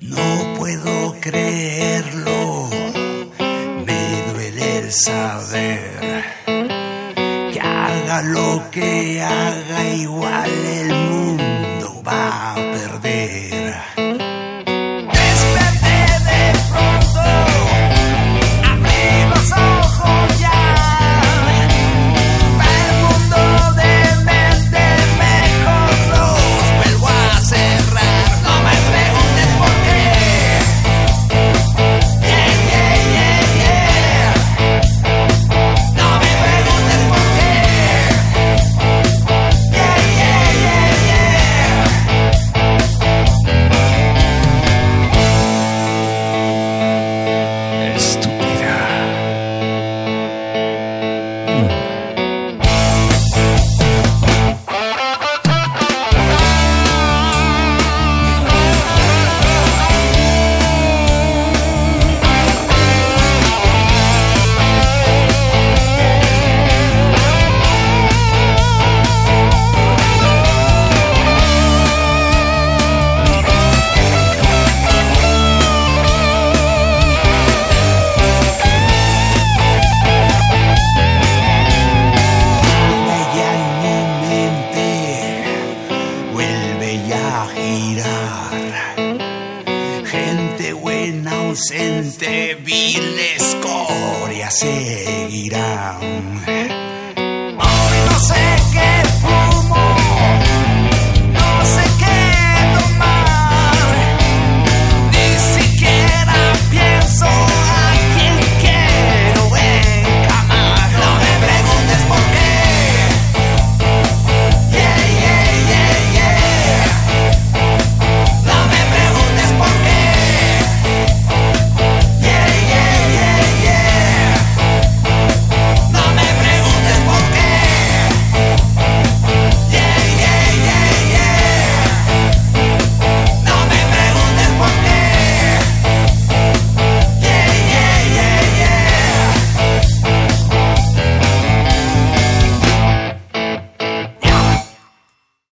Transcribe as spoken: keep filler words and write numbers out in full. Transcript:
No puedo creerlo, me duele el saber que haga lo que haga, igual el mundo va a perder. Desperté de pronto, abrí los ojos ya, el mundo de mente mejor los vuelvo a cerrar. No me preguntes por qué. Yeah, yeah, yeah, yeah. No me preguntes por qué. Yeah, yeah, yeah, yeah. Estúpida. Ya en mi mente vuelve ya a girar. Gente buena, ausente, vil escoria seguirán.